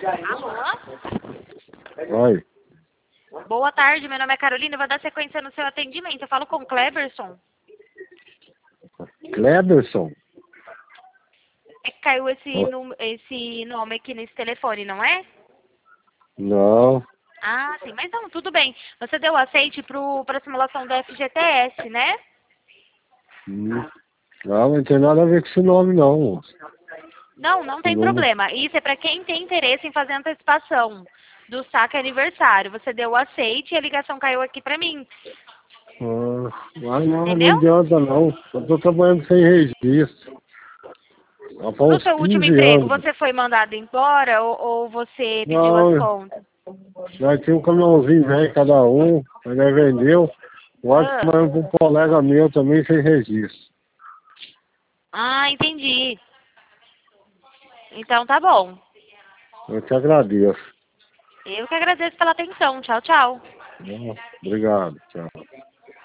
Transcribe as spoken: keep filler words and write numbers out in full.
Alô? Oi. Boa tarde, meu nome é Carolina, eu vou dar sequência no seu atendimento. Eu falo com o Cleberson. Cleberson? É que caiu esse, Oh, num- esse nome aqui nesse telefone, não é? não. Ah, sim, mas não, tudo bem. Você deu aceite para a simulação do F G T S, né? Hum. Não, não tem nada a ver com esse nome, não, moço. Não, não Esse tem número. problema. Isso é para quem tem interesse em fazer antecipação do saque aniversário. Você deu aceite e a ligação caiu aqui para mim. Ah, mas não, não Entendeu? adianta, não. Eu tô trabalhando sem registro. Há No uns seu último quinze emprego, anos. você foi mandado embora ou, ou você pediu as Não, contas? nós tínhamos um caminhãozinho velho cada um, aí nós vendeu. Agora Ah, trabalhando com um colega meu também sem registro. ah, entendi. Então tá bom. Eu te agradeço. Eu que agradeço pela atenção. Tchau, tchau. Ah, obrigado, tchau.